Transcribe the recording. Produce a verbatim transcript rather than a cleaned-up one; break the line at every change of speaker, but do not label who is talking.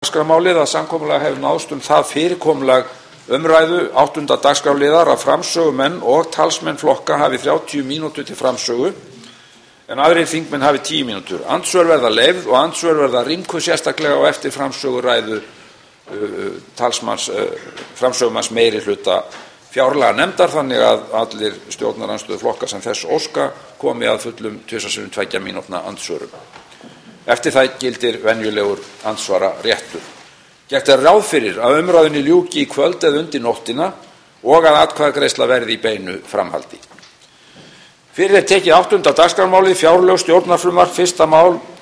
dagskrármálið að samkomulag hefur náðst um það fyrirkomulag umræðu áttunda dagskrárliðar að framsögumenn og talsmenn flokka hafi þrjátíu mínútur til framsögu en aðrir þingmenn hafi tíu mínútur. Andsvör verða leyfð og andsvör verða rýmkuð sérstaklega á eftir framsöguræðu uh, talsmanns uh, framsögumanns meiri hluta fjárlaganefndar þannig að allir stjórnarandstöðu flokkar sem þess óska komi að fullum tvisvar sinnum tveggja mínútna andsvörum. Eftir það gildir venjulegur andsvara réttur. Gert er ráð fyrir að umræðunni ljúki í kvöld eða undir nóttina og að atkvæðagreiðsla verði í beinu framhaldi. Fyrir er tekið áttunda dagskrármálið fjárlög stjórnarfrumvarp fyrsta mál